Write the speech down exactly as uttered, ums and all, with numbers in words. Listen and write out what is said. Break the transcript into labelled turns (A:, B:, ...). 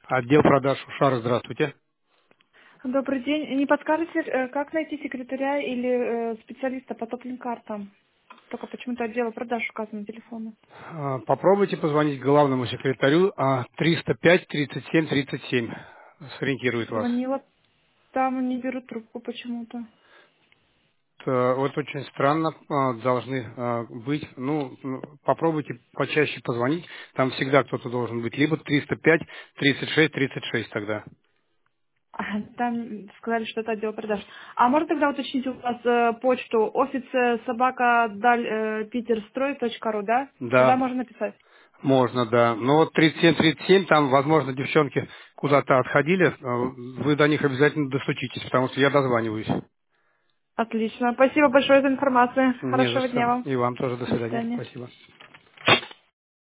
A: Отдел продаж Ушар, здравствуйте.
B: Добрый день. Не подскажете, э, как найти секретаря или э, специалиста по топлим картам? Только почему-то отдела продаж указано телефона.
A: А, Попробуйте позвонить главному секретарю а, триста пять тридцать семь тридцать семь. Сориентирует вас.
B: Звонила, там не берут трубку почему-то.
A: Т- Вот очень странно а, должны а, быть. Ну, ну, попробуйте почаще позвонить. Там всегда кто-то должен быть. Либо триста пять тридцать шесть тридцать шесть тогда.
B: А, Там сказали, что это отдел продаж. А можно тогда уточнить у вас э, почту офис э, собака даль э, питерстрой точка ру, да? Туда
A: Да,
B: можно написать.
A: можно, да. Но вот тридцать семь тридцать семь, там, возможно, девчонки куда-то отходили. А, Вы до них обязательно достучитесь, потому что я дозваниваюсь.
B: Отлично. Спасибо большое за информацию.
A: Не за
B: Хорошего дня
A: что.
B: вам.
A: И вам тоже до
B: До
A: свидания.
B: свидания.
A: Спасибо.